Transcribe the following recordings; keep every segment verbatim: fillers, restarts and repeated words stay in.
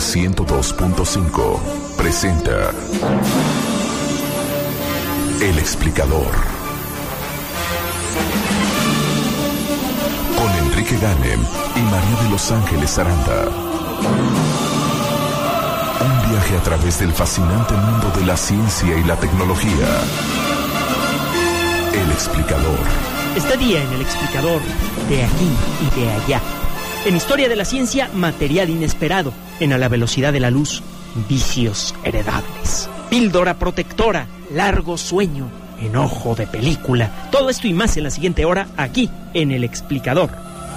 ciento dos punto cinco presenta El Explicador. Con Enrique Ganem y María de Los Ángeles Aranda. Un viaje a través del fascinante mundo de la ciencia y la tecnología. El Explicador. Este día en El Explicador, de aquí y de allá. En Historia de la Ciencia, material inesperado. En A la velocidad de la luz, vicios heredables. Píldora protectora, largo sueño, enojo de película. Todo esto y más en la siguiente hora, aquí en El Explicador.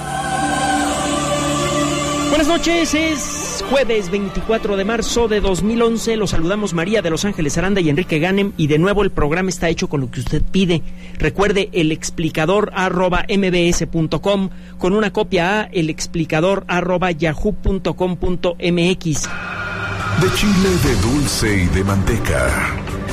Buenas noches, es jueves veinticuatro de marzo de dos mil once. Los saludamos María de Los Ángeles Aranda y Enrique Ganem. Y de nuevo el programa está hecho con lo que usted pide. Recuerde, elexplicador arroba mbs punto com, con una copia a elexplicador arroba yahoo punto com punto mx. De chile, de dulce y de manteca.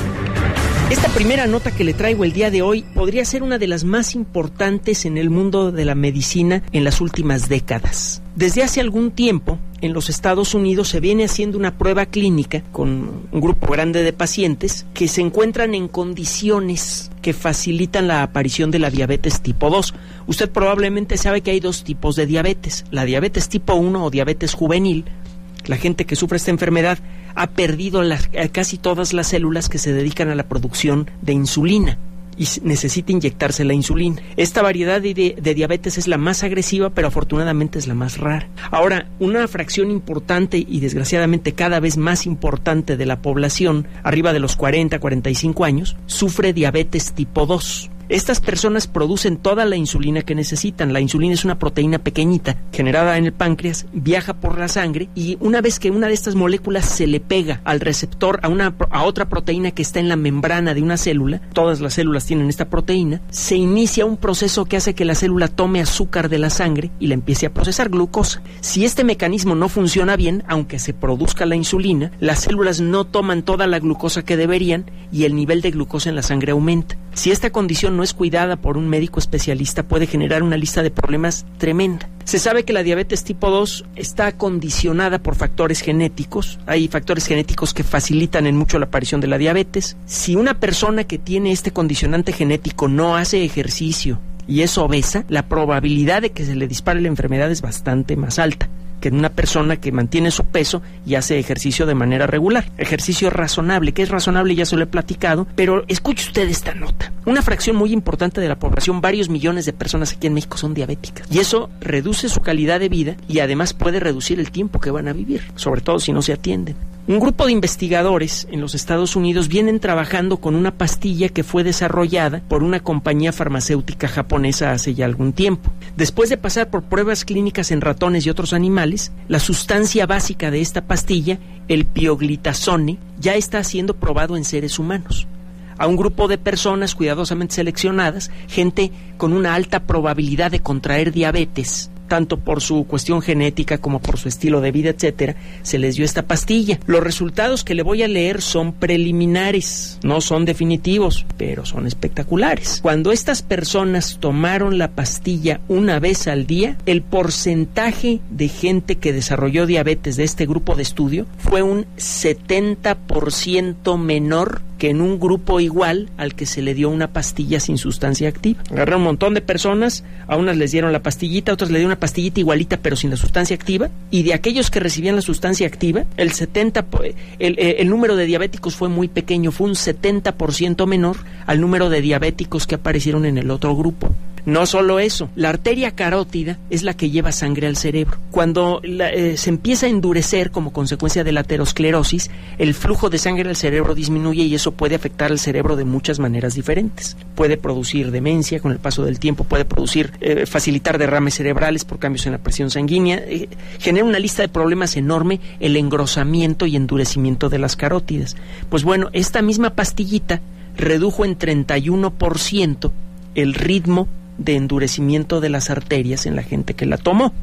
Esta primera nota que le traigo el día de hoy podría ser una de las más importantes en el mundo de la medicina en las últimas décadas. Desde hace algún tiempo, en los Estados Unidos se viene haciendo una prueba clínica con un grupo grande de pacientes que se encuentran en condiciones que facilitan la aparición de la diabetes tipo dos. Usted probablemente sabe que hay dos tipos de diabetes, la diabetes tipo uno o diabetes juvenil. La gente que sufre esta enfermedad ha perdido las, casi todas las células que se dedican a la producción de insulina y necesita inyectarse la insulina. Esta variedad de, de, de diabetes es la más agresiva, pero afortunadamente es la más rara. Ahora, una fracción importante y desgraciadamente cada vez más importante de la población, arriba de los cuarenta, cuarenta y cinco años, sufre diabetes tipo dos. Estas personas producen toda la insulina que necesitan. La insulina es una proteína pequeñita generada en el páncreas, viaja por la sangre y una vez que una de estas moléculas se le pega al receptor, a, una, a otra proteína que está en la membrana de una célula, todas las células tienen esta proteína, se inicia un proceso que hace que la célula tome azúcar de la sangre y la empiece a procesar, glucosa. Si este mecanismo no funciona bien, aunque se produzca la insulina, las células no toman toda la glucosa que deberían y el nivel de glucosa en la sangre aumenta. Si esta condición no es cuidada por un médico especialista, puede generar una lista de problemas tremenda. Se sabe que la diabetes tipo dos está condicionada por factores genéticos. Hay factores genéticos que facilitan en mucho la aparición de la diabetes. Si una persona que tiene este condicionante genético no hace ejercicio y es obesa, la probabilidad de que se le dispare la enfermedad es bastante más alta que en una persona que mantiene su peso y hace ejercicio de manera regular. Ejercicio razonable, que es razonable ya se lo he platicado, pero escuche usted esta nota. Una fracción muy importante de la población, varios millones de personas aquí en México son diabéticas, y eso reduce su calidad de vida y además puede reducir el tiempo que van a vivir, sobre todo si no se atienden. Un grupo de investigadores en los Estados Unidos vienen trabajando con una pastilla que fue desarrollada por una compañía farmacéutica japonesa hace ya algún tiempo. Después de pasar por pruebas clínicas en ratones y otros animales, la sustancia básica de esta pastilla, el pioglitazone, ya está siendo probado en seres humanos. A un grupo de personas cuidadosamente seleccionadas, gente con una alta probabilidad de contraer diabetes, tanto por su cuestión genética como por su estilo de vida, etcétera, se les dio esta pastilla. Los resultados que le voy a leer son preliminares, no son definitivos, pero son espectaculares. Cuando estas personas tomaron la pastilla una vez al día, el porcentaje de gente que desarrolló diabetes de este grupo de estudio fue un setenta por ciento menor que en un grupo igual al que se le dio una pastilla sin sustancia activa. Agarraron un montón de personas, a unas les dieron la pastillita, a otras le dieron una pastillita igualita pero sin la sustancia activa, y de aquellos que recibían la sustancia activa, el setenta el, el número de diabéticos fue muy pequeño, fue un setenta por ciento menor al número de diabéticos que aparecieron en el otro grupo. No solo eso, la arteria carótida es la que lleva sangre al cerebro. Cuando la, eh, se empieza a endurecer como consecuencia de la aterosclerosis, el flujo de sangre al cerebro disminuye y eso puede afectar al cerebro de muchas maneras diferentes. Puede producir demencia con el paso del tiempo, puede producir, eh, facilitar derrames cerebrales por cambios en la presión sanguínea, eh, genera una lista de problemas enorme el engrosamiento y endurecimiento de las carótidas. Pues bueno, esta misma pastillita redujo en treinta y uno por ciento el ritmo de endurecimiento de las arterias en la gente que la tomó.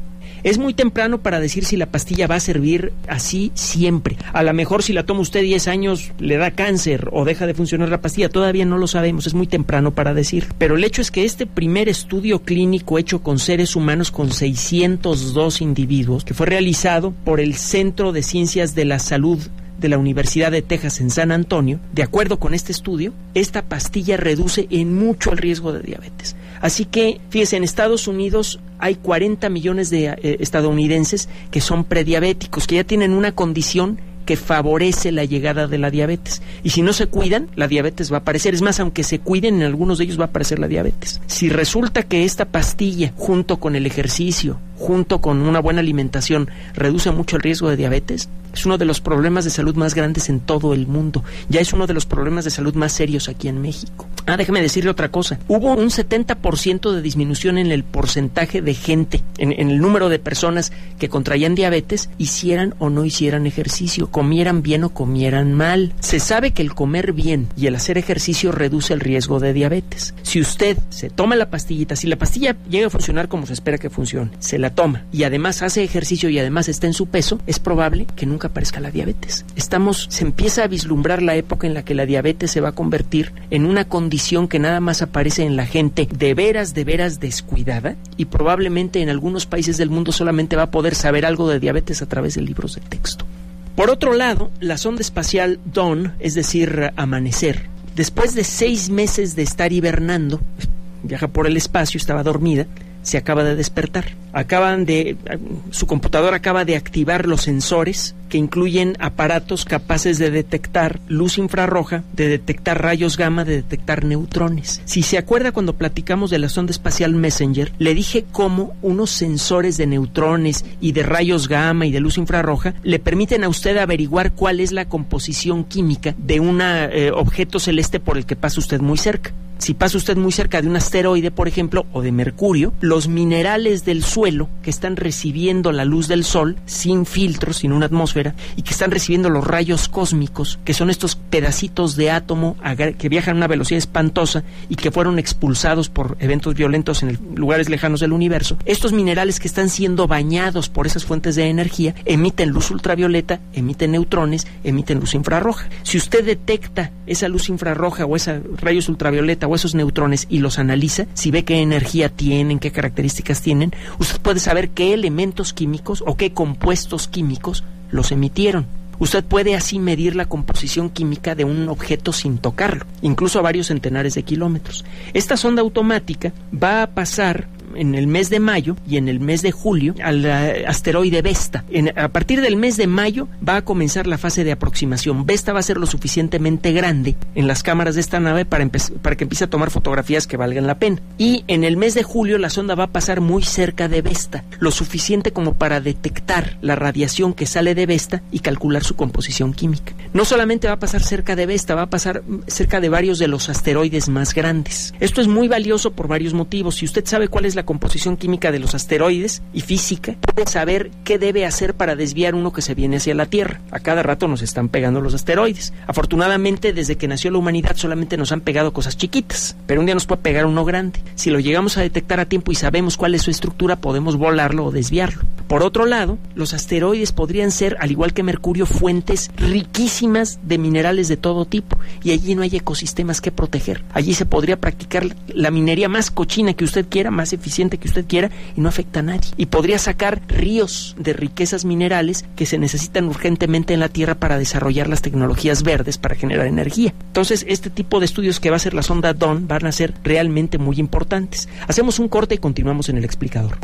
Es muy temprano para decir si la pastilla va a servir así siempre. A lo mejor si la toma usted diez años le da cáncer o deja de funcionar la pastilla, todavía no lo sabemos, es muy temprano para decir. Pero el hecho es que este primer estudio clínico hecho con seres humanos, con seiscientos dos individuos, que fue realizado por el Centro de Ciencias de la Salud de la Universidad de Texas en San Antonio, de acuerdo con este estudio, esta pastilla reduce en mucho el riesgo de diabetes. Así que, fíjese, en Estados Unidos hay cuarenta millones de eh, estadounidenses que son prediabéticos, que ya tienen una condición que favorece la llegada de la diabetes. Y si no se cuidan, la diabetes va a aparecer. Es más, aunque se cuiden, en algunos de ellos va a aparecer la diabetes. Si resulta que esta pastilla, junto con el ejercicio, junto con una buena alimentación, reduce mucho el riesgo de diabetes, es uno de los problemas de salud más grandes en todo el mundo. Ya es uno de los problemas de salud más serios aquí en México. Ah, déjeme decirle otra cosa. Hubo un setenta por ciento de disminución en el porcentaje de gente, en, en el número de personas que contraían diabetes, hicieran o no hicieran ejercicio, comieran bien o comieran mal. Se sabe que el comer bien y el hacer ejercicio reduce el riesgo de diabetes. Si usted se toma la pastillita, si la pastilla llega a funcionar como se espera que funcione, se la toma y además hace ejercicio y además está en su peso, es probable que nunca aparezca la diabetes. Estamos, se empieza a vislumbrar la época en la que la diabetes se va a convertir en una condición que nada más aparece en la gente de veras, de veras descuidada, y probablemente en algunos países del mundo solamente va a poder saber algo de diabetes a través de libros de texto. Por otro lado, la sonda espacial Dawn, es decir, Amanecer, después de seis meses de estar hibernando, viaja por el espacio, estaba dormida, se acaba de despertar. Acaban de, su computadora acaba de activar los sensores que incluyen aparatos capaces de detectar luz infrarroja, de detectar rayos gamma, de detectar neutrones. Si se acuerda, cuando platicamos de la sonda espacial Messenger, le dije cómo unos sensores de neutrones y de rayos gamma y de luz infrarroja le permiten a usted averiguar cuál es la composición química de un eh, objeto celeste por el que pasa usted muy cerca. Si pasa usted muy cerca de un asteroide, por ejemplo, o de Mercurio, los minerales del suelo que están recibiendo la luz del Sol, sin filtros, sin una atmósfera, y que están recibiendo los rayos cósmicos, que son estos pedacitos de átomo que viajan a una velocidad espantosa y que fueron expulsados por eventos violentos en el, lugares lejanos del universo, estos minerales que están siendo bañados por esas fuentes de energía emiten luz ultravioleta, emiten neutrones, emiten luz infrarroja. Si usted detecta esa luz infrarroja o esos rayos ultravioleta o esos neutrones y los analiza, si ve qué energía tienen, qué características tienen, usted puede saber qué elementos químicos o qué compuestos químicos los emitieron. Usted puede así medir la composición química de un objeto sin tocarlo, incluso a varios centenares de kilómetros. Esta sonda automática va a pasar en el mes de mayo y en el mes de julio al uh, asteroide Vesta. En, a partir del mes de mayo va a comenzar la fase de aproximación. Vesta va a ser lo suficientemente grande en las cámaras de esta nave para, para que empiece a tomar fotografías que valgan la pena. Y en el mes de julio la sonda va a pasar muy cerca de Vesta, lo suficiente como para detectar la radiación que sale de Vesta y calcular su composición química. No solamente va a pasar cerca de Vesta, va a pasar cerca de varios de los asteroides más grandes. Esto es muy valioso por varios motivos. Si usted sabe cuál es la composición química de los asteroides y física, puede saber qué debe hacer para desviar uno que se viene hacia la Tierra. A cada rato nos están pegando los asteroides. Afortunadamente, desde que nació la humanidad solamente nos han pegado cosas chiquitas, pero un día nos puede pegar uno grande. Si lo llegamos a detectar a tiempo y sabemos cuál es su estructura, podemos volarlo o desviarlo. Por otro lado, los asteroides podrían ser, al igual que Mercurio, fuentes riquísimas de minerales de todo tipo, y allí no hay ecosistemas que proteger. Allí se podría practicar la minería más cochina que usted quiera, más eficiente que usted quiera, y no afecta a nadie. Y podría sacar ríos de riquezas minerales que se necesitan urgentemente en la Tierra para desarrollar las tecnologías verdes para generar energía. Entonces, este tipo de estudios que va a hacer la sonda Dawn van a ser realmente muy importantes. Hacemos un corte y continuamos en El Explicador.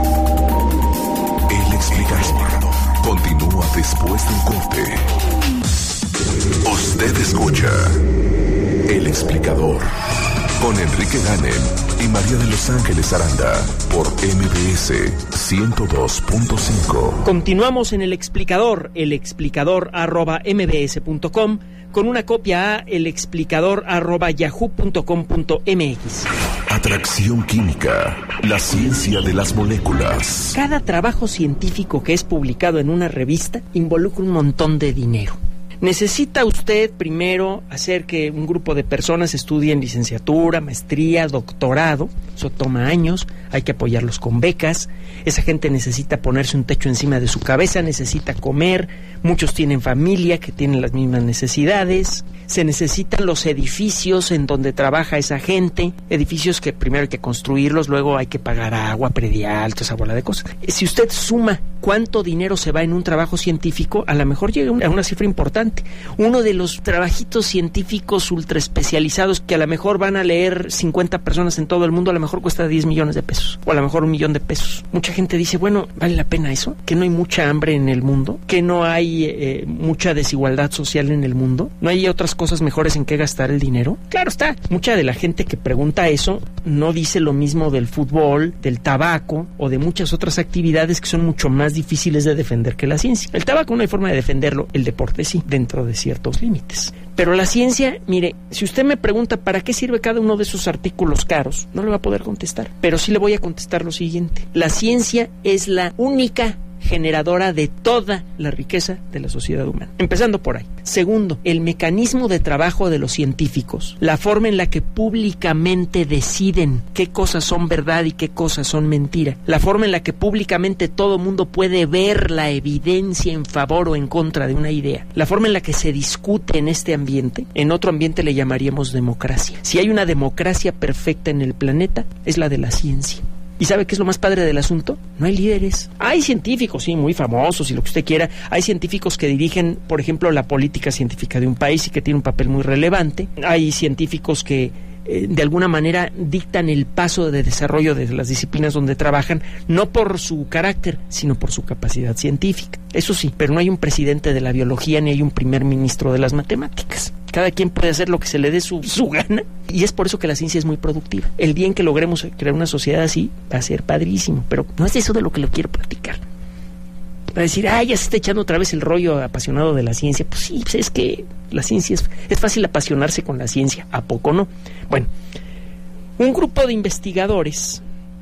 El Explicador continúa después del corte. Usted escucha El Explicador con Enrique Ganem y María de Los Ángeles Aranda por M B S ciento dos punto cinco. Continuamos en El Explicador, elexplicador arroba mbs punto com, con una copia a elexplicador arroba yahoo punto com punto mx. Atracción química, la ciencia de las moléculas. Cada trabajo científico que es publicado en una revista involucra un montón de dinero. Necesita usted primero hacer que un grupo de personas estudien licenciatura, maestría, doctorado. Eso toma años, hay que apoyarlos con becas. Esa gente necesita ponerse un techo encima de su cabeza, necesita comer. Muchos tienen familia que tienen las mismas necesidades. Se necesitan los edificios en donde trabaja esa gente, edificios que primero hay que construirlos, luego hay que pagar agua, predial, toda esa bola de cosas. Si usted suma cuánto dinero se va en un trabajo científico, a lo mejor llega a una cifra importante. Uno de los trabajitos científicos ultra especializados que a lo mejor van a leer cincuenta personas en todo el mundo, a lo mejor cuesta diez millones de pesos, o a lo mejor un millón de pesos. Mucha gente dice, bueno, ¿vale la pena eso? ¿Que no hay mucha hambre en el mundo? ¿Que no hay eh, mucha desigualdad social en el mundo? ¿No hay otras cosas mejores en qué gastar el dinero? Claro está, mucha de la gente que pregunta eso no dice lo mismo del fútbol, del tabaco o de muchas otras actividades que son mucho más difíciles de defender que la ciencia. El tabaco no hay forma de defenderlo, el deporte sí, dentro de ciertos límites. Pero la ciencia, mire, si usted me pregunta para qué sirve cada uno de esos artículos caros, no le va a poder contestar, pero sí le voy a contestar lo siguiente. La ciencia es la única generadora de toda la riqueza de la sociedad humana. Empezando por ahí. Segundo, el mecanismo de trabajo de los científicos, la forma en la que públicamente deciden qué cosas son verdad y qué cosas son mentira, la forma en la que públicamente todo mundo puede ver la evidencia en favor o en contra de una idea, la forma en la que se discute en este ambiente, en otro ambiente le llamaríamos democracia. Si hay una democracia perfecta en el planeta, es la de la ciencia. ¿Y sabe qué es lo más padre del asunto? No hay líderes. Hay científicos, sí, muy famosos y lo que usted quiera. Hay científicos que dirigen, por ejemplo, la política científica de un país y que tienen un papel muy relevante. Hay científicos que eh, de alguna manera dictan el paso de desarrollo de las disciplinas donde trabajan, no por su carácter, sino por su capacidad científica. Eso sí, pero no hay un presidente de la biología ni hay un primer ministro de las matemáticas. Cada quien puede hacer lo que se le dé su, su gana, y es por eso que la ciencia es muy productiva. El día en que logremos crear una sociedad así va a ser padrísimo, pero no es eso de lo que lo quiero platicar. Para decir, ah, ya se está echando otra vez el rollo apasionado de la ciencia. Pues sí, pues es que la ciencia es, es fácil apasionarse con la ciencia, ¿a poco no? Bueno, un grupo de investigadores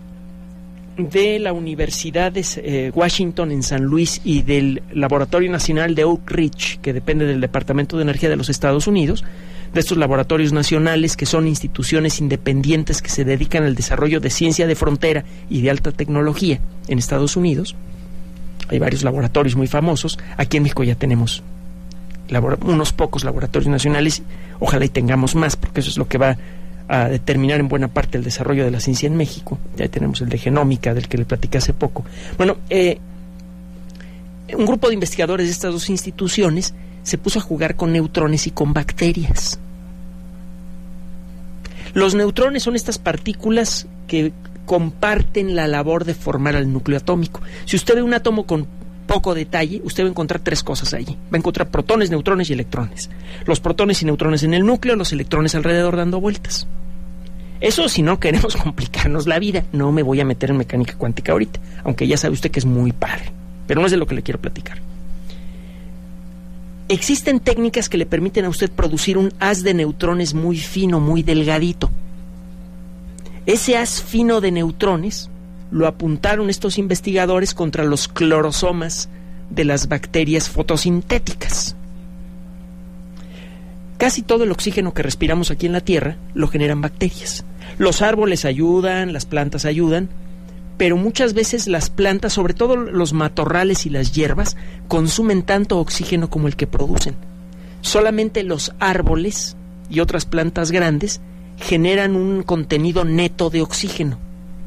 de la Universidad de eh, Washington en San Luis y del Laboratorio Nacional de Oak Ridge, que depende del Departamento de Energía de los Estados Unidos, de estos laboratorios nacionales que son instituciones independientes que se dedican al desarrollo de ciencia de frontera y de alta tecnología en Estados Unidos. Hay varios laboratorios muy famosos. Aquí en México ya tenemos labora- unos pocos laboratorios nacionales, ojalá y tengamos más, porque eso es lo que va a determinar en buena parte el desarrollo de la ciencia en México. Ya tenemos el de genómica, del que le platicé hace poco. Bueno, eh, un grupo de investigadores de estas dos instituciones se puso a jugar con neutrones y con bacterias. Los neutrones son estas partículas que comparten la labor de formar el núcleo atómico. Si usted ve un átomo con poco detalle, usted va a encontrar tres cosas allí. Va a encontrar protones, neutrones y electrones. Los protones y neutrones en el núcleo, los electrones alrededor dando vueltas. Eso si no queremos complicarnos la vida. No me voy a meter en mecánica cuántica ahorita, aunque ya sabe usted que es muy padre, pero no es de lo que le quiero platicar. Existen técnicas que le permiten a usted producir un haz de neutrones muy fino, muy delgadito. Ese haz fino de neutrones lo apuntaron estos investigadores contra los clorosomas de las bacterias fotosintéticas. Casi todo el oxígeno que respiramos aquí en la Tierra lo generan bacterias. Los árboles ayudan, las plantas ayudan, pero muchas veces las plantas, sobre todo los matorrales y las hierbas, consumen tanto oxígeno como el que producen. Solamente los árboles y otras plantas grandes generan un contenido neto de oxígeno.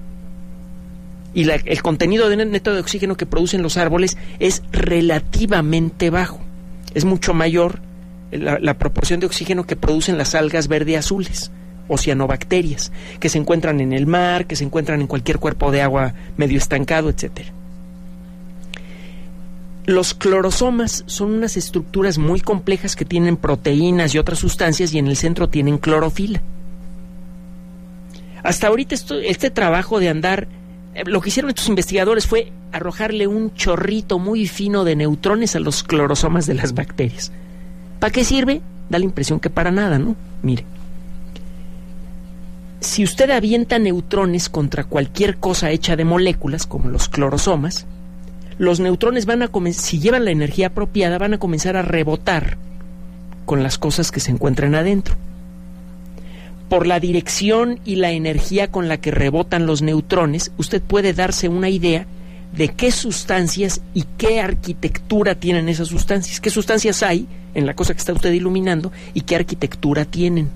Y la, el contenido de neto de oxígeno que producen los árboles es relativamente bajo. Es mucho mayor la, la proporción de oxígeno que producen las algas verde-azules, oceanobacterias, que se encuentran en el mar, que se encuentran en cualquier cuerpo de agua medio estancado, etcétera. Los clorosomas son unas estructuras muy complejas que tienen proteínas y otras sustancias, y en el centro tienen clorofila. Hasta ahorita esto, este trabajo de andar, lo que hicieron estos investigadores fue arrojarle un chorrito muy fino de neutrones a los clorosomas de las bacterias. ¿Para qué sirve? Da la impresión que para nada, ¿no? Mire, si usted avienta neutrones contra cualquier cosa hecha de moléculas, como los clorosomas, los neutrones van a comenzar, si llevan la energía apropiada, van a comenzar a rebotar con las cosas que se encuentran adentro. Por la dirección y la energía con la que rebotan los neutrones, usted puede darse una idea de qué sustancias y qué arquitectura tienen esas sustancias, qué sustancias hay en la cosa que está usted iluminando y qué arquitectura tienen.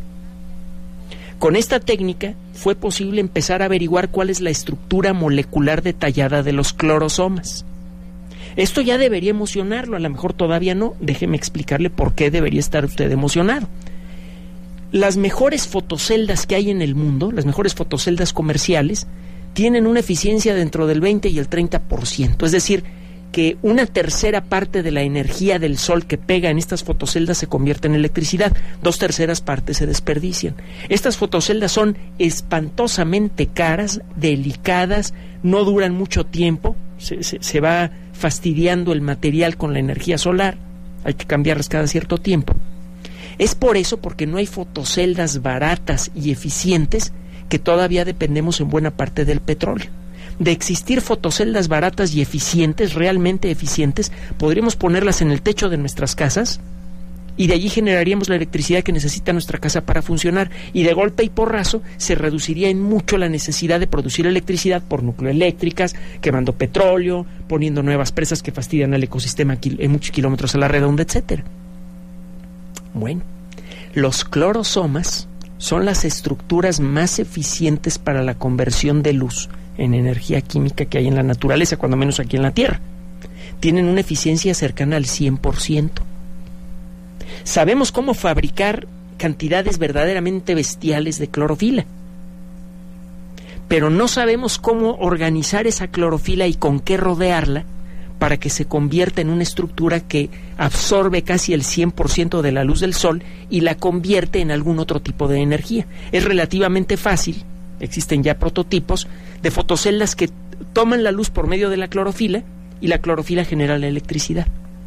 Con esta técnica fue posible empezar a averiguar cuál es la estructura molecular detallada de los clorosomas. Esto ya debería emocionarlo, a lo mejor todavía no. Déjeme explicarle por qué debería estar usted emocionado. Las mejores fotoceldas que hay en el mundo, las mejores fotoceldas comerciales, tienen una eficiencia dentro del veinte y el treinta por ciento. Es decir, que una tercera parte de la energía del sol que pega en estas fotoceldas se convierte en electricidad. Dos terceras partes se desperdician. Estas fotoceldas son espantosamente caras, delicadas, no duran mucho tiempo, se, se, se va fastidiando el material con la energía solar, hay que cambiarlas cada cierto tiempo. Es por eso, porque no hay fotoceldas baratas y eficientes, que todavía dependemos en buena parte del petróleo. De existir fotoceldas baratas y eficientes, realmente eficientes, podríamos ponerlas en el techo de nuestras casas y de allí generaríamos la electricidad que necesita nuestra casa para funcionar, y de golpe y porrazo se reduciría en mucho la necesidad de producir electricidad por nucleoeléctricas, quemando petróleo, poniendo nuevas presas que fastidian al ecosistema en muchos kilómetros a la redonda, etcétera. Bueno, los clorosomas son las estructuras más eficientes para la conversión de luz en energía química que hay en la naturaleza, cuando menos aquí en la Tierra. Tienen una eficiencia cercana al cien por ciento. Sabemos cómo fabricar cantidades verdaderamente bestiales de clorofila, pero no sabemos cómo organizar esa clorofila y con qué rodearla para que se convierta en una estructura que absorbe casi el cien por ciento de la luz del sol y la convierte en algún otro tipo de energía. Es relativamente fácil, existen ya prototipos de fotoceldas que toman la luz por medio de la clorofila y la clorofila genera la electricidad.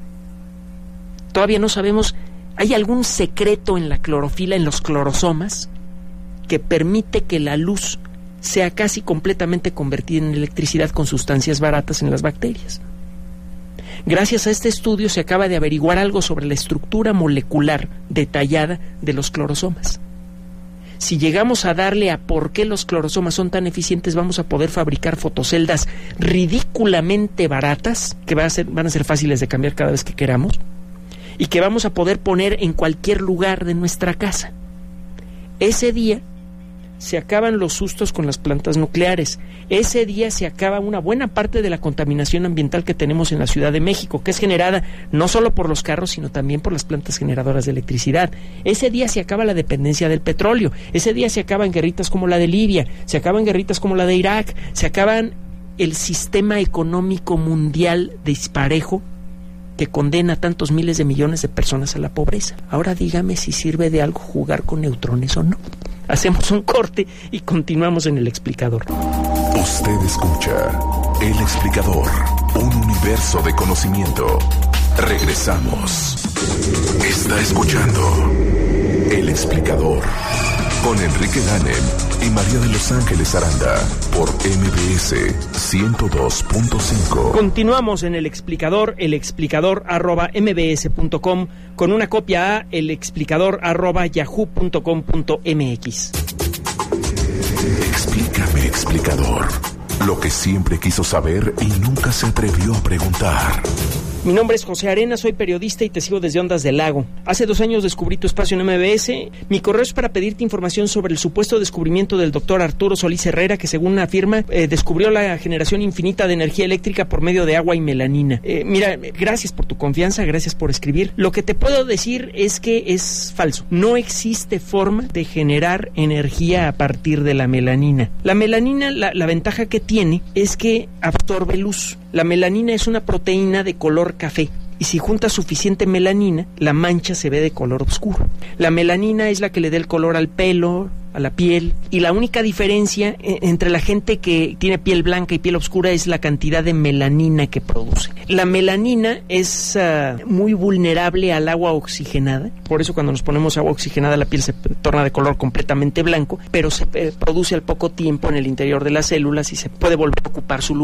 Todavía no sabemos, ¿hay algún secreto en la clorofila, en los clorosomas, que permite que la luz sea casi completamente convertida en electricidad con sustancias baratas en las bacterias? Gracias a este estudio se acaba de averiguar algo sobre la estructura molecular detallada de los clorosomas. Si llegamos a darle a por qué los clorosomas son tan eficientes, vamos a poder fabricar fotoceldas ridículamente baratas, que van a ser, van a ser fáciles de cambiar cada vez que queramos, y que vamos a poder poner en cualquier lugar de nuestra casa. Ese día se acaban los sustos con las plantas nucleares. Ese día se acaba una buena parte de la contaminación ambiental que tenemos en la Ciudad de México, que es generada no solo por los carros, sino también por las plantas generadoras de electricidad. Ese día se acaba la dependencia del petróleo. Ese día se acaban guerritas como la de Libia, se acaban guerritas como la de Irak, se acaban el sistema económico mundial disparejo que condena a tantos miles de millones de personas a la pobreza. Ahora dígame si sirve de algo jugar con neutrones o no. Hacemos un corte y continuamos en El Explicador. Usted escucha El Explicador, un universo de conocimiento. Regresamos. Está escuchando El Explicador con Enrique Ganem y María de Los Ángeles Aranda por M B S ciento dos punto cinco. Continuamos en El Explicador, el explicador arroba m b s punto com, con una copia a el explicador arroba yahoo punto com punto m x. Explícame, explicador, lo que siempre quiso saber y nunca se atrevió a preguntar. Mi nombre es José Arena, soy periodista y te sigo desde Ondas del Lago. Hace dos años descubrí tu espacio en M B S. Mi correo es para pedirte información sobre el supuesto descubrimiento del doctor Arturo Solís Herrera, que según afirma, eh, descubrió la generación infinita de energía eléctrica por medio de agua y melanina. Eh, mira, gracias por tu confianza, gracias por escribir. Lo que te puedo decir es que es falso. No existe forma de generar energía a partir de la melanina. La melanina, la, la ventaja que tiene es que absorbe luz. La melanina es una proteína de color café, y si juntas suficiente melanina, la mancha se ve de color oscuro. La melanina es la que le da el color al pelo, a la piel, y la única diferencia entre la gente que tiene piel blanca y piel oscura es la cantidad de melanina que produce. La melanina es uh, muy vulnerable al agua oxigenada, por eso cuando nos ponemos agua oxigenada la piel se torna de color completamente blanco, pero se eh, produce al poco tiempo en el interior de las células y se puede volver a ocupar su lugar.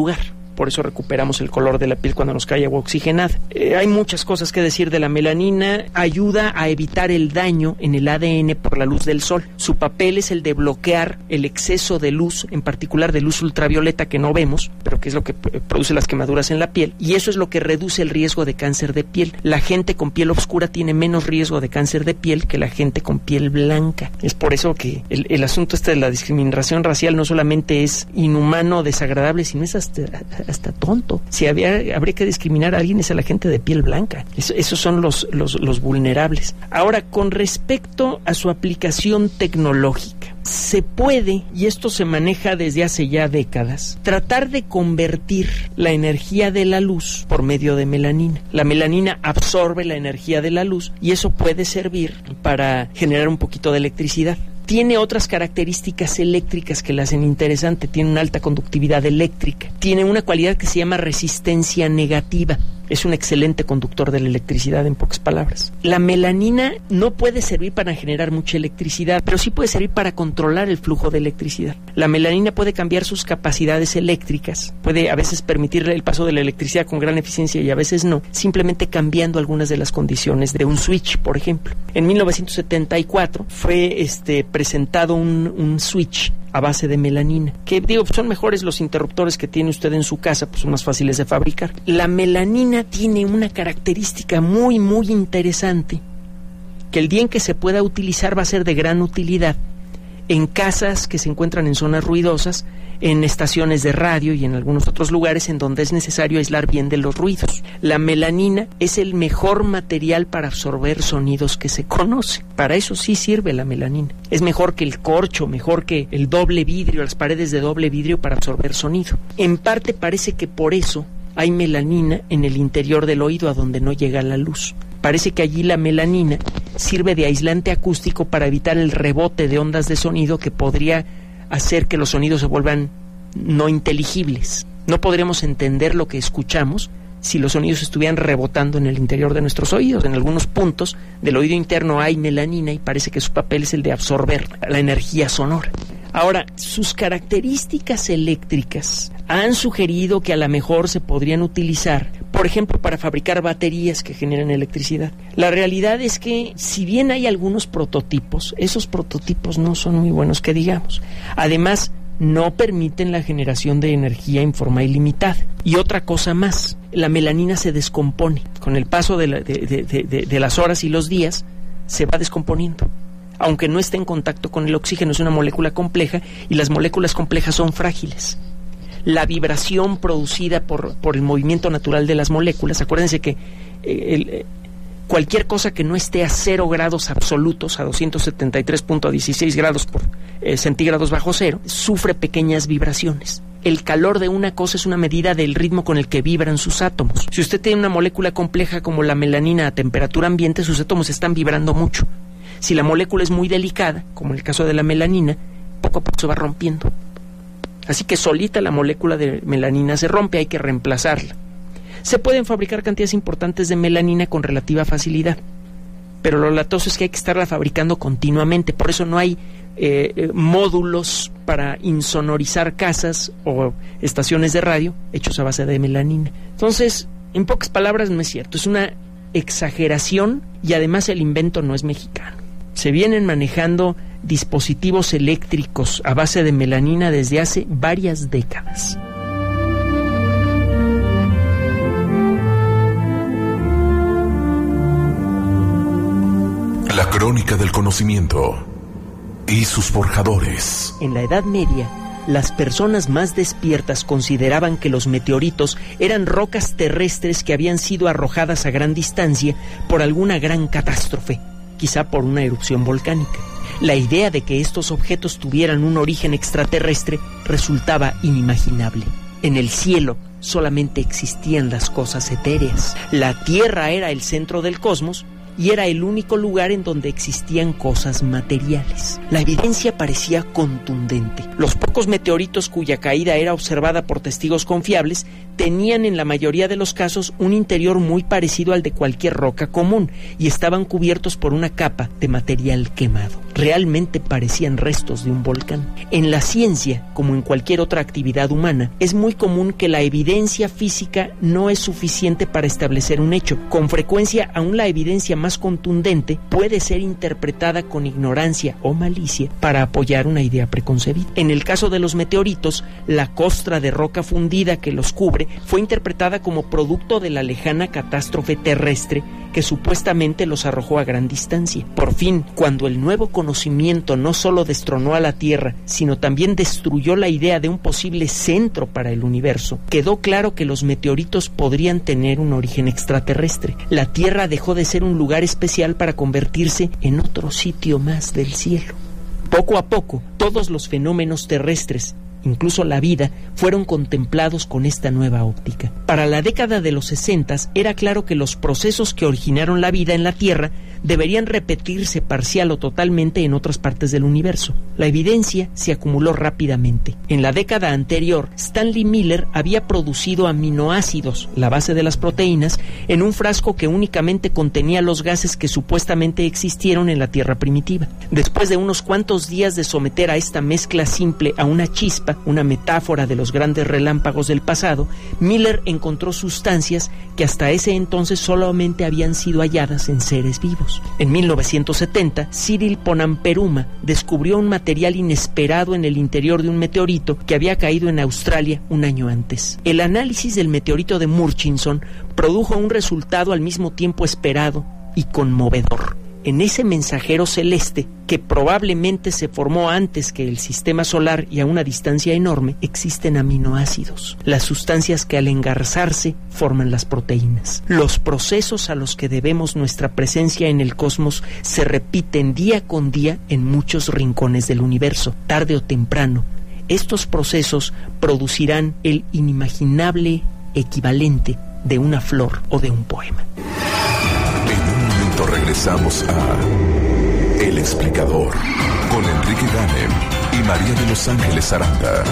por eso recuperamos el color de la piel cuando nos cae agua oxigenada. Eh, hay muchas cosas que decir de la melanina. Ayuda a evitar el daño en el A D N por la luz del sol. Su papel es el de bloquear el exceso de luz, en particular de luz ultravioleta que no vemos, pero que es lo que produce las quemaduras en la piel, y eso es lo que reduce el riesgo de cáncer de piel. La gente con piel oscura tiene menos riesgo de cáncer de piel que la gente con piel blanca. Es por eso que el, el asunto este de la discriminación racial no solamente es inhumano, desagradable, sino es hasta, hasta tonto. Si había, habría que discriminar a alguien es a la gente de piel blanca. Eso, esos son los, los, los vulnerables. Ahora, con respecto a su aplicación tecnológica, se puede, y esto se maneja desde hace ya décadas, tratar de convertir la energía de la luz por medio de melanina. La melanina absorbe la energía de la luz y eso puede servir para generar un poquito de electricidad. Tiene otras características eléctricas que la hacen interesante. Tiene una alta conductividad eléctrica. Tiene una cualidad que se llama resistencia negativa. Es un excelente conductor de la electricidad, en pocas palabras. La melanina no puede servir para generar mucha electricidad, pero sí puede servir para controlar el flujo de electricidad. La melanina puede cambiar sus capacidades eléctricas. Puede a veces permitirle el paso de la electricidad con gran eficiencia y a veces no, simplemente cambiando algunas de las condiciones de un switch, por ejemplo. En mil novecientos setenta y cuatro fue este presentado un, un switch a base de melanina, que digo, son mejores los interruptores que tiene usted en su casa, pues son más fáciles de fabricar. La melanina tiene una característica muy, muy interesante, que el día en que se pueda utilizar va a ser de gran utilidad en casas que se encuentran en zonas ruidosas, en estaciones de radio y en algunos otros lugares en donde es necesario aislar bien de los ruidos. La melanina es el mejor material para absorber sonidos que se conoce. Para eso sí sirve la melanina. Es mejor que el corcho, mejor que el doble vidrio, las paredes de doble vidrio para absorber sonido. En parte parece que por eso hay melanina en el interior del oído, a donde no llega la luz. Parece que allí la melanina sirve de aislante acústico para evitar el rebote de ondas de sonido que podría hacer que los sonidos se vuelvan no inteligibles. No podríamos entender lo que escuchamos si los sonidos estuvieran rebotando en el interior de nuestros oídos. En algunos puntos del oído interno hay melanina y parece que su papel es el de absorber la energía sonora. Ahora, sus características eléctricas han sugerido que a lo mejor se podrían utilizar, por ejemplo, para fabricar baterías que generan electricidad. La realidad es que, si bien hay algunos prototipos, esos prototipos no son muy buenos que digamos. Además, no permiten la generación de energía en forma ilimitada. Y otra cosa más, la melanina se descompone. Con el paso de, la, de, de, de, de las horas y los días, se va descomponiendo. Aunque no esté en contacto con el oxígeno, es una molécula compleja y las moléculas complejas son frágiles. La vibración producida por, por el movimiento natural de las moléculas, acuérdense que eh, el, eh, cualquier cosa que no esté a cero grados absolutos, a doscientos setenta y tres punto dieciséis grados por eh, centígrados bajo cero, sufre pequeñas vibraciones. El calor de una cosa es una medida del ritmo con el que vibran sus átomos. Si usted tiene una molécula compleja como la melanina a temperatura ambiente, sus átomos están vibrando mucho. Si la molécula es muy delicada, como en el caso de la melanina, poco a poco se va rompiendo. Así que solita la molécula de melanina se rompe, hay que reemplazarla. Se pueden fabricar cantidades importantes de melanina con relativa facilidad, pero lo latoso es que hay que estarla fabricando continuamente. Por eso no hay eh, módulos para insonorizar casas o estaciones de radio hechos a base de melanina. Entonces, en pocas palabras, no es cierto. Es una exageración y además el invento no es mexicano. Se vienen manejando dispositivos eléctricos a base de melanina desde hace varias décadas. La crónica del conocimiento y sus forjadores. En la Edad Media, las personas más despiertas consideraban que los meteoritos eran rocas terrestres que habían sido arrojadas a gran distancia por alguna gran catástrofe, quizá por una erupción volcánica. La idea de que estos objetos tuvieran un origen extraterrestre resultaba inimaginable. En el cielo solamente existían las cosas etéreas. La Tierra era el centro del cosmos y era el único lugar en donde existían cosas materiales. La evidencia parecía contundente. Los pocos meteoritos cuya caída era observada por testigos confiables tenían en la mayoría de los casos un interior muy parecido al de cualquier roca común y estaban cubiertos por una capa de material quemado. Realmente parecían restos de un volcán. En la ciencia, como en cualquier otra actividad humana, es muy común que la evidencia física no es suficiente para establecer un hecho. Con frecuencia, aún la evidencia más contundente puede ser interpretada con ignorancia o malicia para apoyar una idea preconcebida. En el caso de los meteoritos, la costra de roca fundida que los cubre fue interpretada como producto de la lejana catástrofe terrestre que supuestamente los arrojó a gran distancia. Por fin, cuando el nuevo conocimiento no solo destronó a la Tierra, sino también destruyó la idea de un posible centro para el universo, quedó claro que los meteoritos podrían tener un origen extraterrestre. La Tierra dejó de ser un lugar especial para convertirse en otro sitio más del cielo. Poco a poco, todos los fenómenos terrestres, incluso la vida, fueron contemplados con esta nueva óptica. Para la década de los sesentas era claro que los procesos que originaron la vida en la Tierra deberían repetirse parcial o totalmente en otras partes del universo. La evidencia se acumuló rápidamente. En la década anterior, Stanley Miller había producido aminoácidos, la base de las proteínas, en un frasco que únicamente contenía los gases que supuestamente existieron en la Tierra primitiva. Después de unos cuantos días de someter a esta mezcla simple a una chispa, una metáfora de los grandes relámpagos del pasado, Miller encontró sustancias que hasta ese entonces solamente habían sido halladas en seres vivos. En mil novecientos setenta, Cyril Ponamperuma descubrió un material inesperado en el interior de un meteorito que había caído en Australia un año antes. El análisis del meteorito de Murchison produjo un resultado al mismo tiempo esperado y conmovedor. En ese mensajero celeste, que probablemente se formó antes que el sistema solar y a una distancia enorme, existen aminoácidos, las sustancias que al engarzarse forman las proteínas. Los procesos a los que debemos nuestra presencia en el cosmos se repiten día con día en muchos rincones del universo. Tarde o temprano, estos procesos producirán el inimaginable equivalente de una flor o de un poema. Regresamos a El Explicador con Enrique Ganem y María de Los Ángeles Aranda.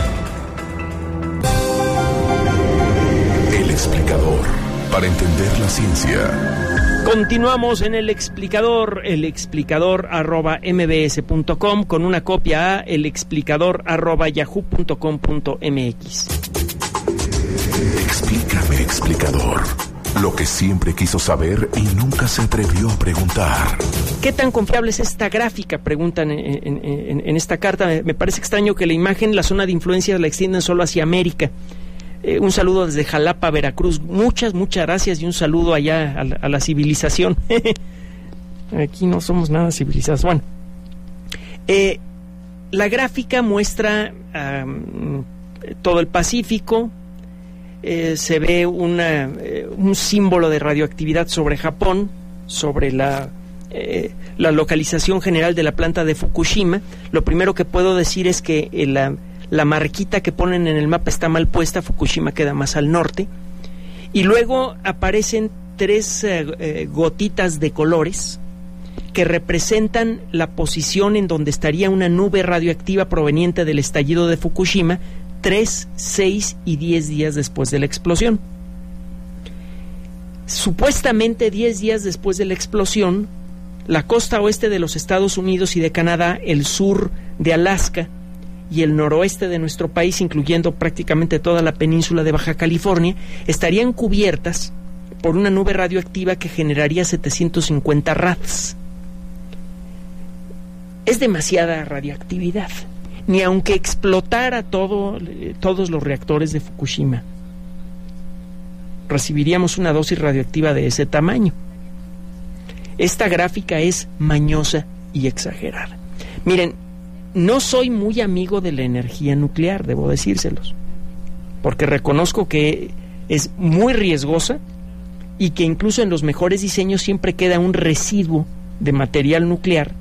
El Explicador, para entender la ciencia. Continuamos en El Explicador, el explicador arroba mbs punto com, con una copia a el explicador arroba yahoo punto com punto mx. Explícame, explicador. Lo que siempre quiso saber y nunca se atrevió a preguntar. ¿Qué tan confiable es esta gráfica? Preguntan en, en, en, en esta carta. Me, me parece extraño que la imagen, la zona de influencia la extiendan solo hacia América. Eh, un saludo desde Jalapa, Veracruz. Muchas, muchas gracias y un saludo allá a la, a la civilización. Aquí no somos nada civilizados. Bueno, eh, la gráfica muestra um, todo el Pacífico. Eh, se ve una, eh, un símbolo de radioactividad sobre Japón, sobre la, eh, la localización general de la planta de Fukushima. Lo primero que puedo decir es que eh, la, la marquita que ponen en el mapa está mal puesta. Fukushima queda más al norte. Y luego aparecen tres eh, eh, gotitas de colores que representan la posición en donde estaría una nube radioactiva proveniente del estallido de Fukushima tres, seis y diez días después de la explosión. Supuestamente diez días después de la explosión, la costa oeste de los Estados Unidos y de Canadá, el sur de Alaska y el noroeste de nuestro país, incluyendo prácticamente toda la península de Baja California, estarían cubiertas por una nube radioactiva que generaría setecientos cincuenta rads. Es demasiada radioactividad. Ni aunque explotara todo, todos los reactores de Fukushima, recibiríamos una dosis radioactiva de ese tamaño. Esta gráfica es mañosa y exagerada. Miren, no soy muy amigo de la energía nuclear, debo decírselos, porque reconozco que es muy riesgosa y que incluso en los mejores diseños siempre queda un residuo de material nuclear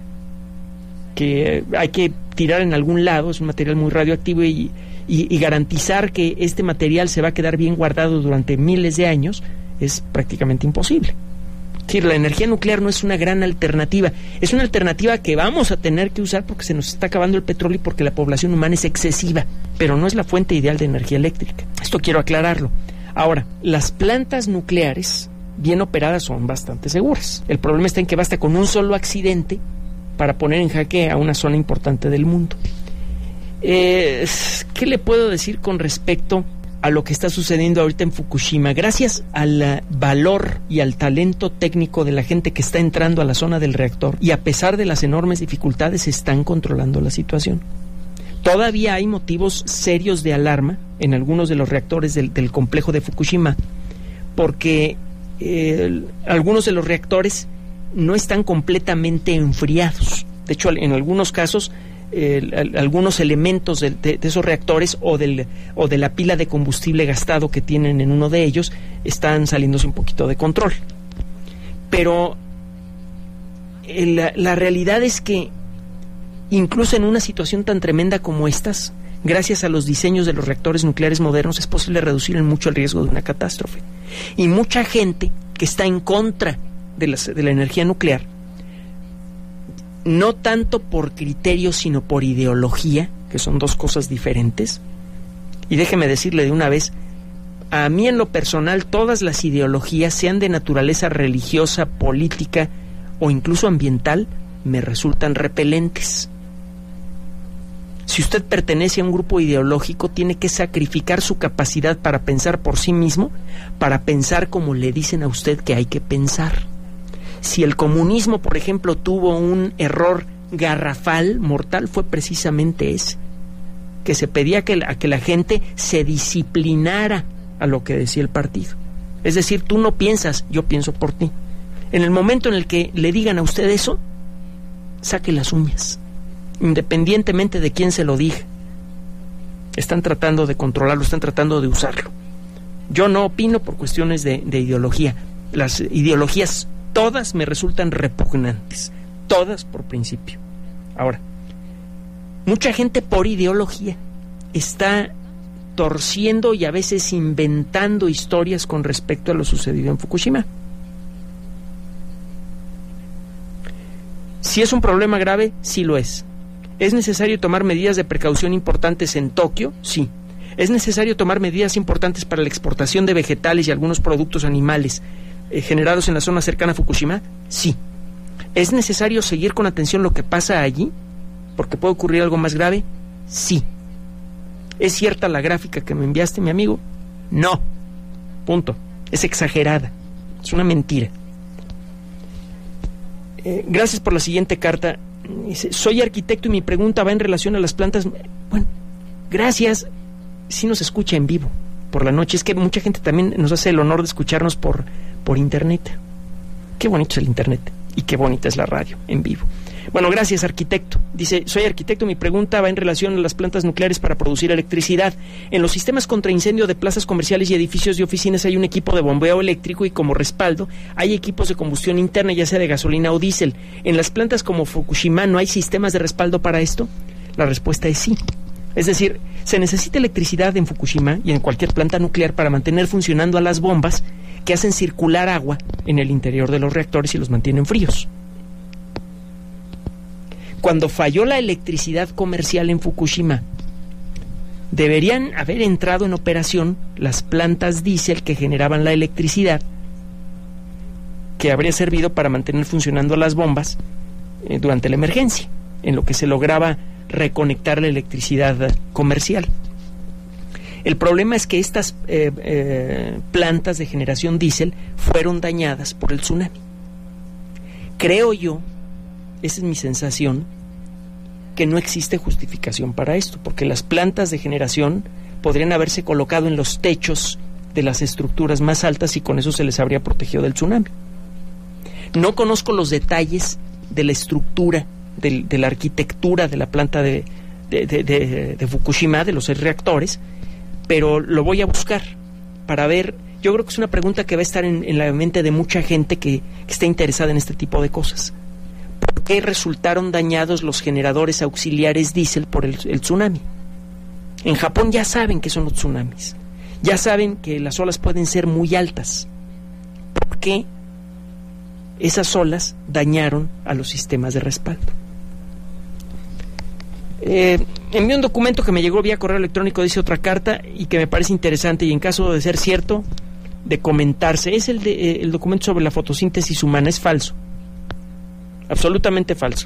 que hay que tirar en algún lado. Es un material muy radioactivo y, y, y garantizar que este material se va a quedar bien guardado durante miles de años es prácticamente imposible. Sí, la energía nuclear no es una gran alternativa, es una alternativa que vamos a tener que usar porque se nos está acabando el petróleo y porque la población humana es excesiva, pero no es la fuente ideal de energía eléctrica. Esto quiero aclararlo. Ahora, las plantas nucleares bien operadas son bastante seguras. El problema está en que basta con un solo accidente para poner en jaque a una zona importante del mundo. Eh, ¿Qué le puedo decir con respecto a lo que está sucediendo ahorita en Fukushima? Gracias al valor y al talento técnico de la gente que está entrando a la zona del reactor, y a pesar de las enormes dificultades, están controlando la situación. Todavía hay motivos serios de alarma en algunos de los reactores del, del complejo de Fukushima, porque eh, algunos de los reactores no están completamente enfriados. De hecho, en algunos casos, Eh, algunos elementos de, de, de esos reactores o, del, o de la pila de combustible gastado que tienen en uno de ellos están saliéndose un poquito de control. Pero eh, la, la realidad es que incluso en una situación tan tremenda como estas, gracias a los diseños de los reactores nucleares modernos, es posible reducir en mucho el riesgo de una catástrofe. Y mucha gente que está en contra de, las, de la energía nuclear, no tanto por criterio, sino por ideología, que son dos cosas diferentes. Y déjeme decirle de una vez, a mí en lo personal, todas las ideologías, sean de naturaleza religiosa, política o incluso ambiental, me resultan repelentes. Si usted pertenece a un grupo ideológico, tiene que sacrificar su capacidad para pensar por sí mismo, para pensar como le dicen a usted que hay que pensar. Si el comunismo, por ejemplo, tuvo un error garrafal, mortal, fue precisamente ese, que se pedía que la, a que la gente se disciplinara a lo que decía el partido. Es decir, tú no piensas, yo pienso por ti. En el momento en el que le digan a usted eso, saque las uñas, independientemente de quién se lo diga. Están tratando de controlarlo, están tratando de usarlo. Yo no opino por cuestiones de, de ideología. Las ideologías todas me resultan repugnantes, todas por principio. Ahora, mucha gente por ideología está torciendo y a veces inventando historias con respecto a lo sucedido en Fukushima. Si es un problema grave, sí lo es. ¿Es necesario tomar medidas de precaución importantes en Tokio? Sí. ¿Es necesario tomar medidas importantes para la exportación de vegetales y algunos productos animales eh, generados en la zona cercana a Fukushima? Sí. ¿Es necesario seguir con atención lo que pasa allí? Porque puede ocurrir algo más grave. Sí. ¿Es cierta la gráfica que me enviaste, mi amigo? No. Punto. Es exagerada. Es una mentira. Eh, gracias por la siguiente carta. Dice, soy arquitecto y mi pregunta va en relación a las plantas. Bueno, gracias. Sí nos escucha en vivo por la noche. Es que mucha gente también nos hace el honor de escucharnos por, por internet. Qué bonito es el internet y qué bonita es la radio en vivo. Bueno, gracias, arquitecto. Dice, soy arquitecto, mi pregunta va en relación a las plantas nucleares para producir electricidad. En los sistemas contra incendio de plazas comerciales y edificios de oficinas hay un equipo de bombeo eléctrico y como respaldo hay equipos de combustión interna, ya sea de gasolina o diésel. ¿En las plantas como Fukushima no hay sistemas de respaldo para esto? La respuesta es sí. Es decir, se necesita electricidad en Fukushima y en cualquier planta nuclear para mantener funcionando a las bombas que hacen circular agua en el interior de los reactores y los mantienen fríos. Cuando falló la electricidad comercial en Fukushima, deberían haber entrado en operación las plantas diésel que generaban la electricidad, que habría servido para mantener funcionando las bombas eh, durante la emergencia, en lo que se lograba reconectar la electricidad comercial. El problema es que estas eh, eh, plantas de generación diésel fueron dañadas por el tsunami. Creo yo, esa es mi sensación, que no existe justificación para esto, porque las plantas de generación podrían haberse colocado en los techos de las estructuras más altas y con eso se les habría protegido del tsunami. No conozco los detalles de la estructura, de, de la arquitectura de la planta de, de, de, de, de Fukushima, de los reactores, pero lo voy a buscar para ver. Yo creo que es una pregunta que va a estar en, en la mente de mucha gente que, que está interesada en este tipo de cosas. ¿Por qué resultaron dañados los generadores auxiliares diésel por el, el tsunami? En Japón ya saben qué son los tsunamis. Ya saben que las olas pueden ser muy altas. ¿Por qué esas olas dañaron a los sistemas de respaldo. Eh, envié un documento que me llegó vía correo electrónico, dice otra carta, y que me parece interesante y en caso de ser cierto, de comentarse. Es el, de, eh, el documento sobre la fotosíntesis humana. Es falso, absolutamente falso.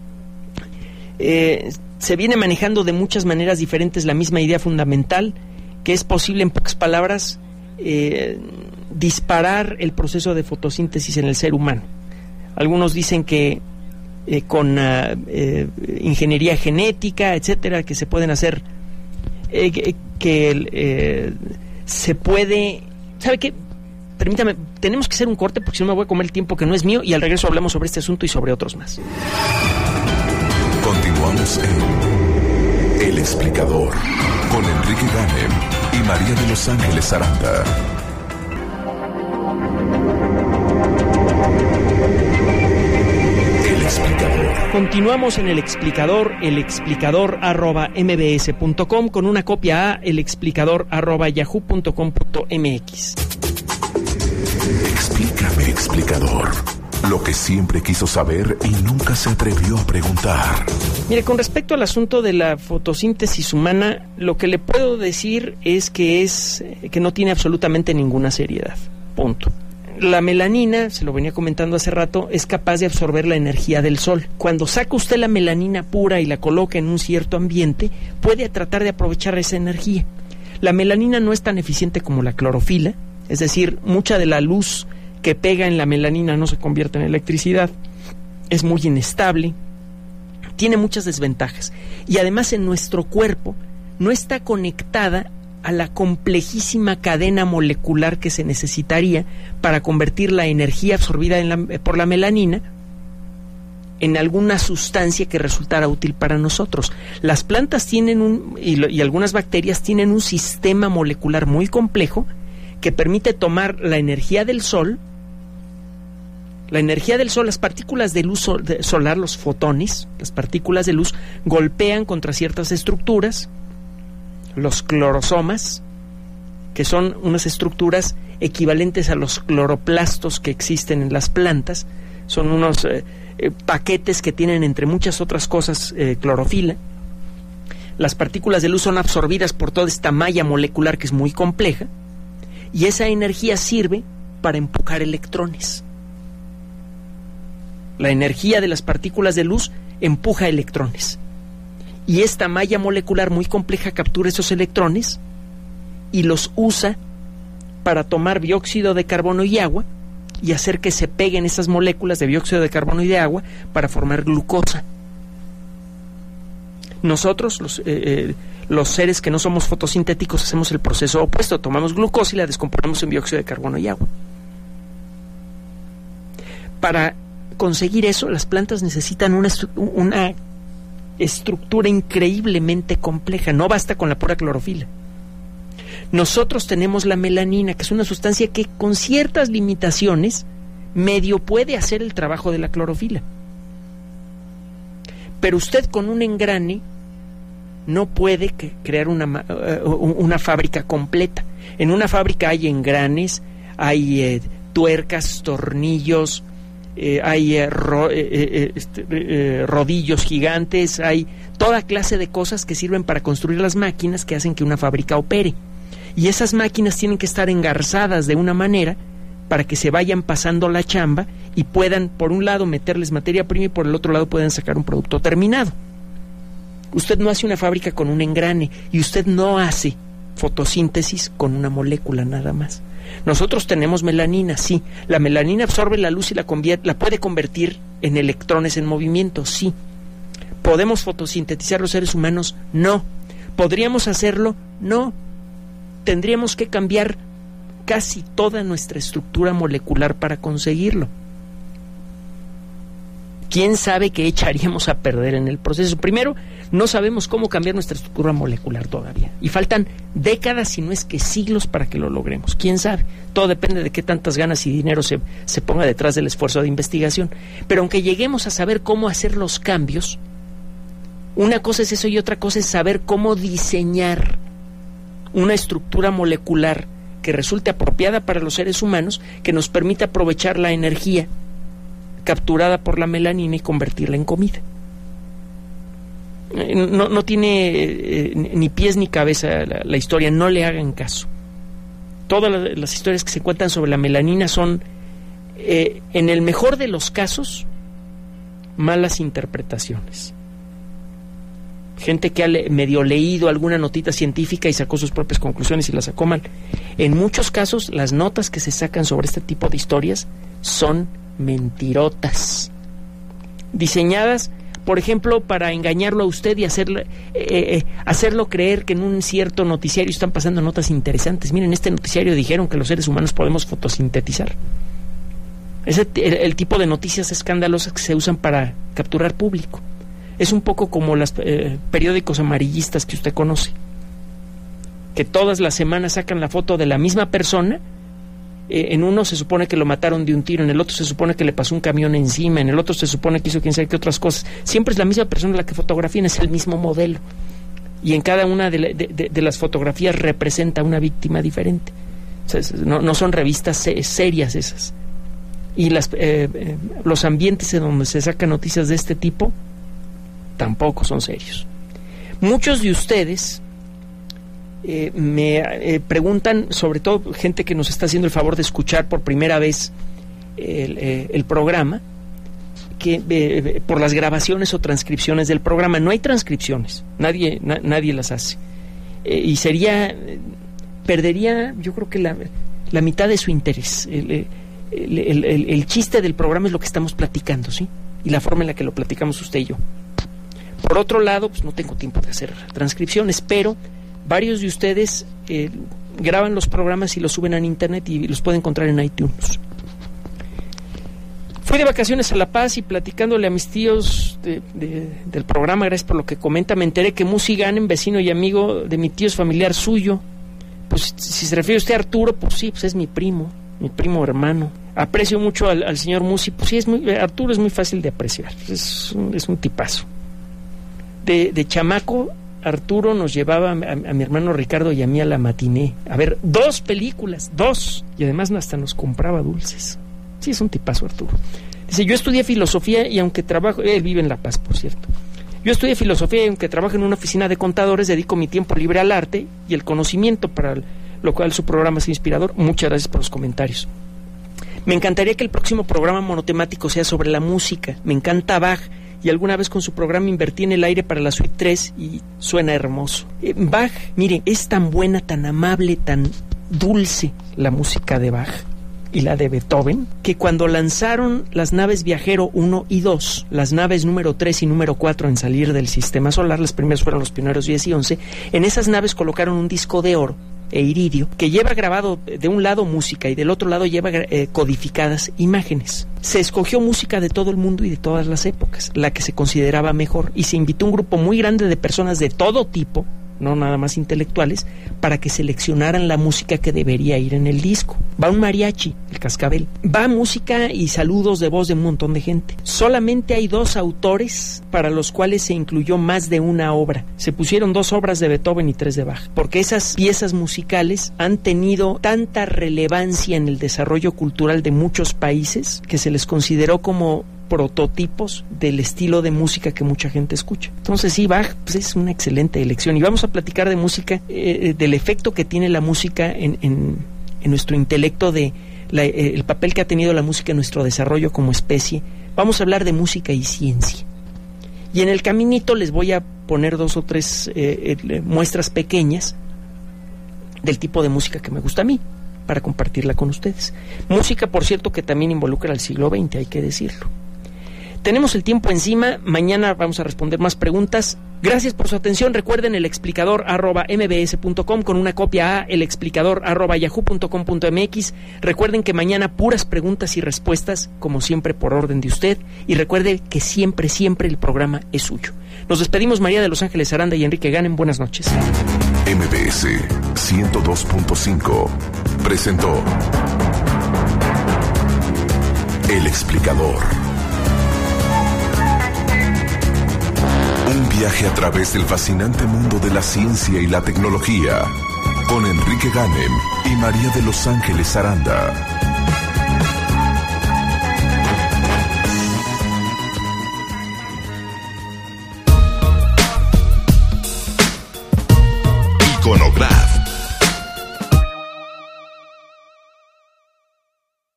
Eh, se viene manejando de muchas maneras diferentes la misma idea fundamental, que es posible, en pocas palabras, eh, disparar el proceso de fotosíntesis en el ser humano. Algunos dicen que Eh, con uh, eh, ingeniería genética, etcétera, que se pueden hacer, eh, que, que eh, se puede, ¿sabe qué? Permítame, tenemos que hacer un corte porque si no me voy a comer el tiempo que no es mío, y al regreso hablamos sobre este asunto y sobre otros más. Continuamos en El Explicador con Enrique Ganem y María de Los Ángeles Aranda. Continuamos en El Explicador, el explicador arroba mbs punto com, con una copia a el explicador arroba yahoo punto com punto mx. Explícame, explicador, lo que siempre quiso saber y nunca se atrevió a preguntar. Mire, con respecto al asunto de la fotosíntesis humana, lo que le puedo decir es que es que no tiene absolutamente ninguna seriedad. Punto. La melanina, se lo venía comentando hace rato, es capaz de absorber la energía del sol. Cuando saca usted la melanina pura y la coloca en un cierto ambiente, puede tratar de aprovechar esa energía. La melanina no es tan eficiente como la clorofila, es decir, mucha de la luz que pega en la melanina no se convierte en electricidad, es muy inestable, tiene muchas desventajas. Y además en nuestro cuerpo no está conectada a la complejísima cadena molecular que se necesitaría para convertir la energía absorbida en la, por la melanina en alguna sustancia que resultara útil para nosotros. Las plantas tienen un, y, lo, y algunas bacterias tienen un sistema molecular muy complejo que permite tomar la energía del sol, la energía del sol, las partículas de luz sol, de solar, los fotones, las partículas de luz golpean contra ciertas estructuras, los clorosomas, que son unas estructuras equivalentes a los cloroplastos que existen en las plantas, son unos eh, eh, paquetes que tienen, entre muchas otras cosas, eh, clorofila. Las partículas de luz son absorbidas por toda esta malla molecular que es muy compleja, y esa energía sirve para empujar electrones. La energía de las partículas de luz empuja electrones. Y esta malla molecular muy compleja captura esos electrones y los usa para tomar dióxido de carbono y agua y hacer que se peguen esas moléculas de dióxido de carbono y de agua para formar glucosa. Nosotros, los, eh, eh, los seres que no somos fotosintéticos, hacemos el proceso opuesto, tomamos glucosa y la descomponemos en dióxido de carbono y agua. Para conseguir eso, las plantas necesitan una, una estructura increíblemente compleja, no basta con la pura clorofila. Nosotros tenemos la melanina, que es una sustancia que con ciertas limitaciones medio puede hacer el trabajo de la clorofila. Pero usted con un engrane no puede crear una, uh, una fábrica completa. En una fábrica hay engranes, hay eh, tuercas, tornillos, eh, hay eh, ro, eh, eh, este, eh, rodillos gigantes, hay toda clase de cosas que sirven para construir las máquinas que hacen que una fábrica opere. Y esas máquinas tienen que estar engarzadas de una manera para que se vayan pasando la chamba y puedan, por un lado, meterles materia prima y por el otro lado puedan sacar un producto terminado. Usted no hace una fábrica con un engrane y usted no hace fotosíntesis con una molécula nada más. Nosotros tenemos melanina, sí. La melanina absorbe la luz y la, convier- la puede convertir en electrones en movimiento, sí. ¿Podemos fotosintetizar los seres humanos? No. ¿Podríamos hacerlo? No. Tendríamos que cambiar casi toda nuestra estructura molecular para conseguirlo. ¿Quién sabe qué echaríamos a perder en el proceso? Primero, no sabemos cómo cambiar nuestra estructura molecular todavía. Y faltan décadas, si no es que siglos, para que lo logremos. ¿Quién sabe? Todo depende de qué tantas ganas y dinero se, se ponga detrás del esfuerzo de investigación. Pero aunque lleguemos a saber cómo hacer los cambios, una cosa es eso y otra cosa es saber cómo diseñar una estructura molecular que resulte apropiada para los seres humanos, que nos permita aprovechar la energía capturada por la melanina y convertirla en comida. No, no tiene eh, ni pies ni cabeza la, la historia, no le hagan caso. Todas las, las historias que se cuentan sobre la melanina son, eh, en el mejor de los casos, malas interpretaciones. Gente que ha le, medio leído alguna notita científica y sacó sus propias conclusiones y las sacó mal. En muchos casos, las notas que se sacan sobre este tipo de historias son mentirotas, diseñadas, por ejemplo, para engañarlo a usted y hacerlo, eh, eh, hacerlo creer que en un cierto noticiario están pasando notas interesantes. Miren, en este noticiario dijeron que los seres humanos podemos fotosintetizar. Es el, el, el tipo de noticias escandalosas que se usan para capturar público. Es un poco como los eh, periódicos amarillistas que usted conoce, que todas las semanas sacan la foto de la misma persona. Eh, en uno se supone que lo mataron de un tiro, en el otro se supone que le pasó un camión encima, en el otro se supone que hizo quién sabe qué otras cosas. Siempre es la misma persona la que fotografían, es el mismo modelo. Y en cada una de, de, de, de las fotografías representa una víctima diferente. O sea, no, no son revistas se, serias esas. Y las, eh, eh, los ambientes en donde se sacan noticias de este tipo tampoco son serios. Muchos de ustedes eh, me eh, preguntan, sobre todo gente que nos está haciendo el favor de escuchar por primera vez el, eh, el programa, que eh, por las grabaciones o transcripciones del programa. No hay transcripciones, nadie na, nadie las hace. Eh, y sería, eh, perdería yo creo que la, la mitad de su interés. El, el, el, el, el chiste del programa es lo que estamos platicando, ¿sí? Y la forma en la que lo platicamos usted y yo. Por otro lado, pues no tengo tiempo de hacer transcripciones, pero varios de ustedes eh, graban los programas y los suben a internet y los pueden encontrar en iTunes. Fui de vacaciones a La Paz y platicándole a mis tíos de, de, del programa, gracias por lo que comenta, me enteré que Musi Ganem, vecino y amigo de mi tío, es familiar suyo. Pues si se refiere usted a Arturo, pues sí, pues es mi primo, mi primo hermano. Aprecio mucho al, al señor Musi, pues sí, es muy, Arturo es muy fácil de apreciar, es un, es un tipazo. De, de chamaco, Arturo nos llevaba a, a, a mi hermano Ricardo y a mí a la matiné a ver dos películas, dos, y además hasta nos compraba dulces. Sí, es un tipazo Arturo. Dice, yo estudié filosofía y aunque trabajo, él vive en La Paz, por cierto. Yo estudié filosofía y aunque trabajo en una oficina de contadores, dedico mi tiempo libre al arte y el conocimiento, para lo cual su programa es inspirador. Muchas gracias por los comentarios. Me encantaría que el próximo programa monotemático sea sobre la música. Me encanta Bach y alguna vez con su programa invertí en el aire para la suite tres y suena hermoso. Eh, Bach, miren, es tan buena, tan amable, tan dulce la música de Bach y la de Beethoven, que cuando lanzaron las naves Viajero uno y dos, las naves número tres y número cuatro en salir del sistema solar, las primeras fueron los pioneros diez y once, en esas naves colocaron un disco de oro e iridio que lleva grabado de un lado música y del otro lado lleva eh, codificadas imágenes. Se escogió música de todo el mundo y de todas las épocas, la que se consideraba mejor, y se invitó un grupo muy grande de personas de todo tipo, no nada más intelectuales, para que seleccionaran la música que debería ir en el disco. Va un mariachi, el cascabel, va música y saludos de voz de un montón de gente. Solamente hay dos autores para los cuales se incluyó más de una obra. Se pusieron dos obras de Beethoven y tres de Bach, porque esas piezas musicales han tenido tanta relevancia en el desarrollo cultural de muchos países que se les consideró como prototipos del estilo de música que mucha gente escucha. Entonces sí, Bach pues, es una excelente elección, y vamos a platicar de música, eh, del efecto que tiene la música en, en, en nuestro intelecto, de la, eh, el papel que ha tenido la música en nuestro desarrollo como especie. Vamos a hablar de música y ciencia, y en el caminito les voy a poner dos o tres eh, eh, muestras pequeñas del tipo de música que me gusta a mí, para compartirla con ustedes. Música, por cierto, que también involucra al siglo veinte, hay que decirlo. Tenemos el tiempo encima, mañana vamos a responder más preguntas. Gracias por su atención. Recuerden el explicador arroba mbs punto com con una copia a el explicador arroba yahoo punto com punto mx. Recuerden que mañana puras preguntas y respuestas, como siempre por orden de usted, y recuerde que siempre, siempre el programa es suyo. Nos despedimos, María de Los Ángeles Aranda y Enrique Ganem. Buenas noches. M B S ciento dos punto cinco presentó El Explicador. Un viaje a través del fascinante mundo de la ciencia y la tecnología, con Enrique Ganem y María de Los Ángeles Aranda. Iconoclast.